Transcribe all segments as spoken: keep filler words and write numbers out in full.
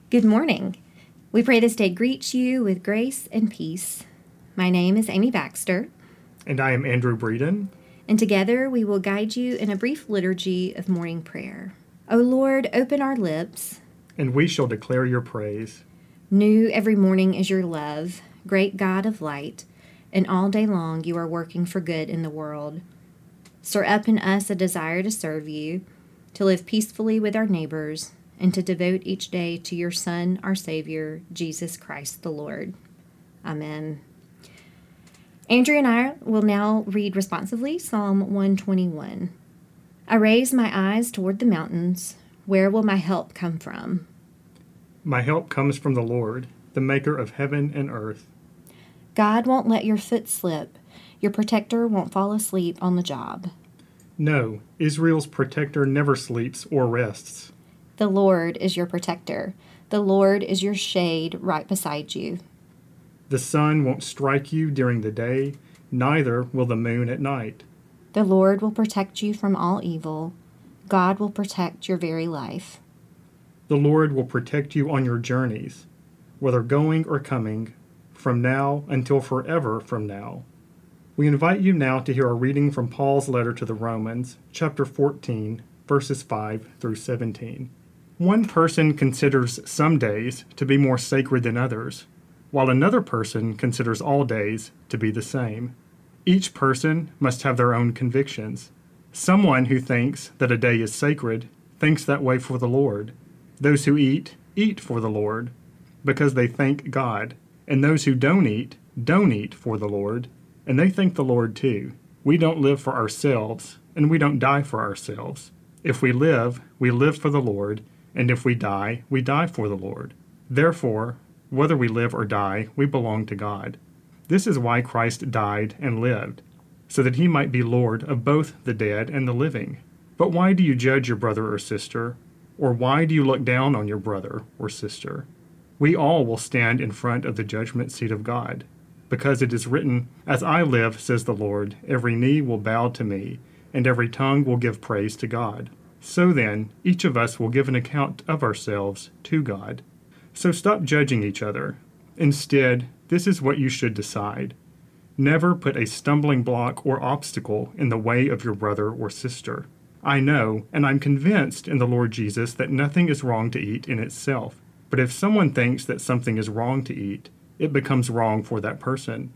Good morning. We pray this day greets you with grace and peace. My name is Amy Baxter. And I am Andrew Breeden. And together we will guide you in a brief liturgy of morning prayer. O Lord, open our lips, and we shall declare your praise. New every morning is your love, great God of light, and all day long you are working for good in the world. Stir up in us a desire to serve you, to live peacefully with our neighbors, and to devote each day to your Son, our Savior, Jesus Christ the Lord. Amen. Andrew and I will now read responsively Psalm one twenty-one. I raise my eyes toward the mountains. Where will my help come from? My help comes from the Lord, the maker of heaven and earth. God won't let your foot slip. Your protector won't fall asleep on the job. No, Israel's protector never sleeps or rests. The Lord is your protector. The Lord is your shade right beside you. The sun won't strike you during the day, neither will the moon at night. The Lord will protect you from all evil. God will protect your very life. The Lord will protect you on your journeys, whether going or coming, from now until forever from now. We invite you now to hear a reading from Paul's letter to the Romans, chapter fourteen, verses five through seventeen. One person considers some days to be more sacred than others, while another person considers all days to be the same. Each person must have their own convictions. Someone who thinks that a day is sacred thinks that way for the Lord. Those who eat, eat for the Lord, because they thank God. And those who don't eat, don't eat for the Lord, and they thank the Lord too. We don't live for ourselves, and we don't die for ourselves. If we live, we live for the Lord, and if we die, we die for the Lord. Therefore, whether we live or die, we belong to God. This is why Christ died and lived, so that he might be Lord of both the dead and the living. But why do you judge your brother or sister? Or why do you look down on your brother or sister? We all will stand in front of the judgment seat of God, because it is written, As I live, says the Lord, every knee will bow to me, and every tongue will give praise to God. So then, each of us will give an account of ourselves to God. So stop judging each other. Instead, this is what you should decide. Never put a stumbling block or obstacle in the way of your brother or sister. I know, and I'm convinced in the Lord Jesus that nothing is wrong to eat in itself. But if someone thinks that something is wrong to eat, it becomes wrong for that person.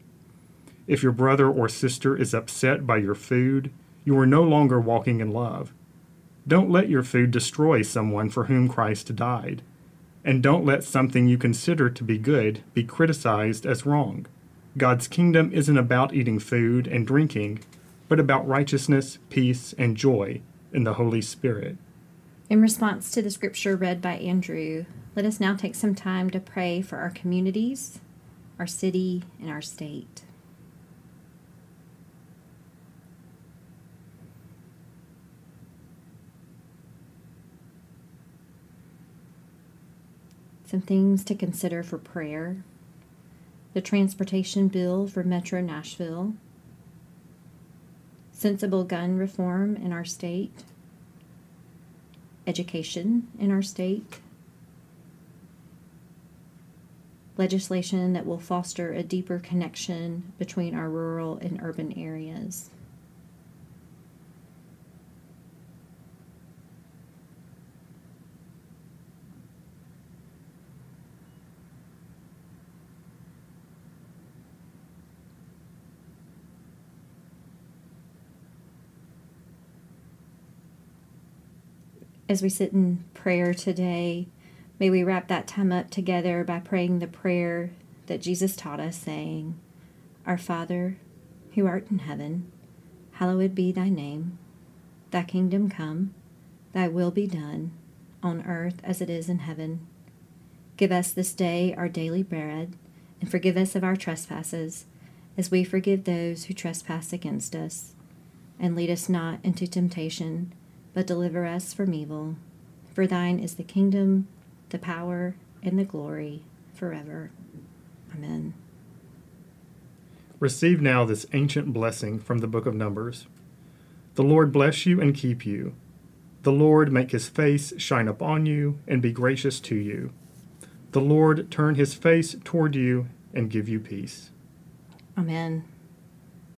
If your brother or sister is upset by your food, you are no longer walking in love. Don't let your food destroy someone for whom Christ died. And don't let something you consider to be good be criticized as wrong. God's kingdom isn't about eating food and drinking, but about righteousness, peace, and joy in the Holy Spirit. In response to the scripture read by Andrew, let us now take some time to pray for our communities, our city, and our state. Some things to consider for prayer: the transportation bill for Metro Nashville, sensible gun reform in our state, education in our state, legislation that will foster a deeper connection between our rural and urban areas. As we sit in prayer today, may we wrap that time up together by praying the prayer that Jesus taught us, saying, Our Father, who art in heaven, hallowed be thy name. Thy kingdom come, thy will be done, on earth as it is in heaven. Give us this day our daily bread, and forgive us of our trespasses, as we forgive those who trespass against us. And lead us not into temptation, but deliver us from evil. For thine is the kingdom, the power, and the glory, forever. Amen. Receive now this ancient blessing from the book of Numbers. The Lord bless you and keep you. The Lord make his face shine upon you and be gracious to you. The Lord turn his face toward you and give you peace. Amen.